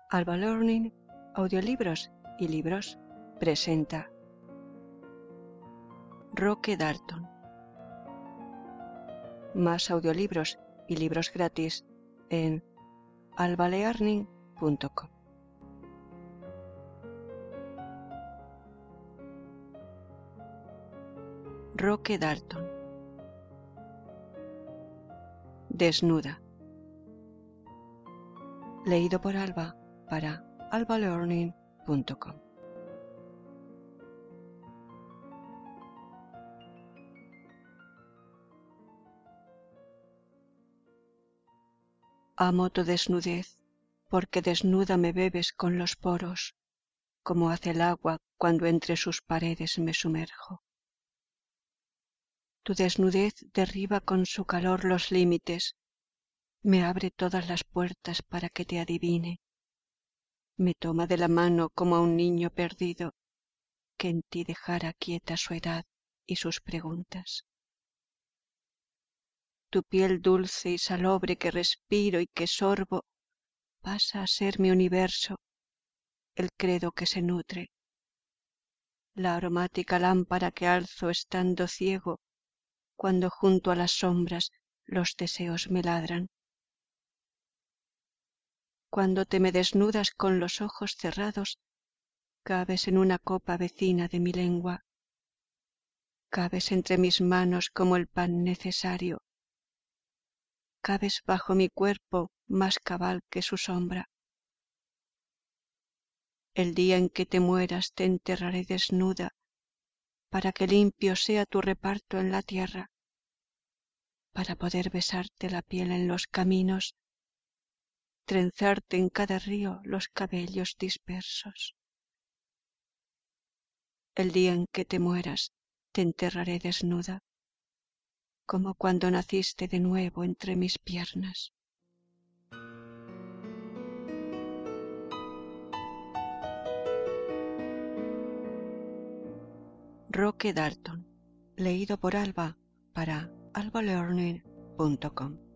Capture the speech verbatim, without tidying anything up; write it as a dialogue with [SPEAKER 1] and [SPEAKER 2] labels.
[SPEAKER 1] Alba Learning, audiolibros y libros, presenta Roque Dalton. Más audiolibros y libros gratis en alba learning punto com. Roque Dalton. Desnuda. Leído por Alba para alba learning punto com. Amo tu desnudez, porque desnuda me bebes con los poros, como hace el agua cuando entre sus paredes me sumerjo. Tu desnudez derriba con su calor los límites, me abre todas las puertas para que te adivine, me toma de la mano como a un niño perdido, que en ti dejara quieta su edad y sus preguntas. Tu piel dulce y salobre que respiro y que sorbo pasa a ser mi universo, el credo que se nutre, la aromática lámpara que alzo estando ciego, cuando junto a las sombras los deseos me ladran. Cuando te me desnudas con los ojos cerrados, cabes en una copa vecina de mi lengua, cabes entre mis manos como el pan necesario, cabes bajo mi cuerpo más cabal que su sombra. El día en que te mueras te enterraré desnuda, para que limpio sea tu reparto en la tierra, para poder besarte la piel en los caminos, trenzarte en cada río los cabellos dispersos. El día en que te mueras te enterraré desnuda, como cuando naciste de nuevo entre mis piernas. Roque Dalton, leído por Alba para alba learning punto com.